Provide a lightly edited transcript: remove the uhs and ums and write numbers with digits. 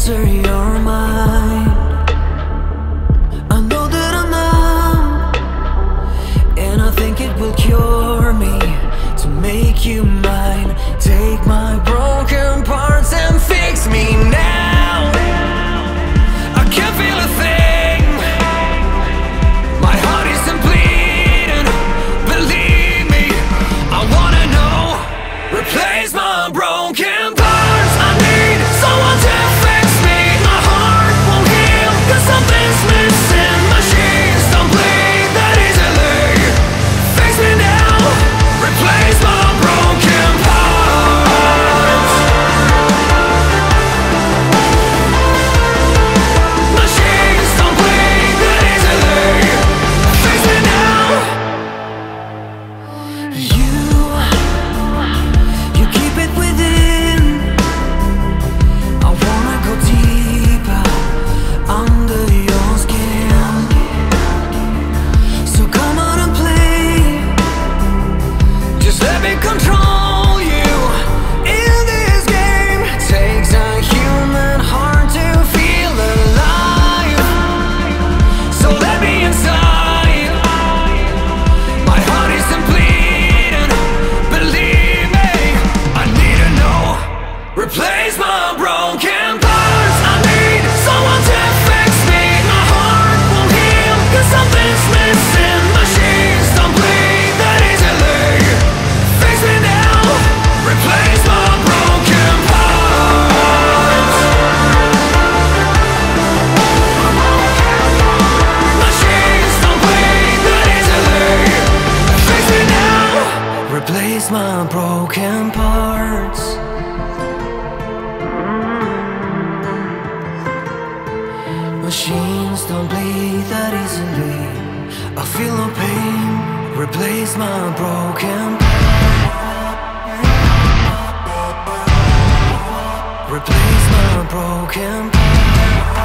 enter your mind. I know that I'm numb, and I think it will cure me to make you mine. Take my broken parts and fix me now. I can't feel a thing. My heart isn't bleeding. Believe me, I wanna know. Replace my broken parts. I need someone to fix me. My heart won't heal 'cause something's missing. Machines don't bleed that easily. Fix me now. Replace my broken parts. Machines don't bleed that easily. Fix me now. You keep it within. I wanna go deeper under your skin. So come on and play. Just let me control you in this game. Takes a human heart to feel alive. So let me inside. My heart isn't bleeding. Believe me, I need to know. Replace my broken parts. I need someone to fix me. My heart won't heal 'cause something's missing. Machines don't bleed that easily. Fix me now. Replace my broken parts. Machines don't bleed that easily. Fix me now. Replace my broken parts. Machines don't bleed that easily. I feel no pain. Replace my broken parts. Replace my broken parts.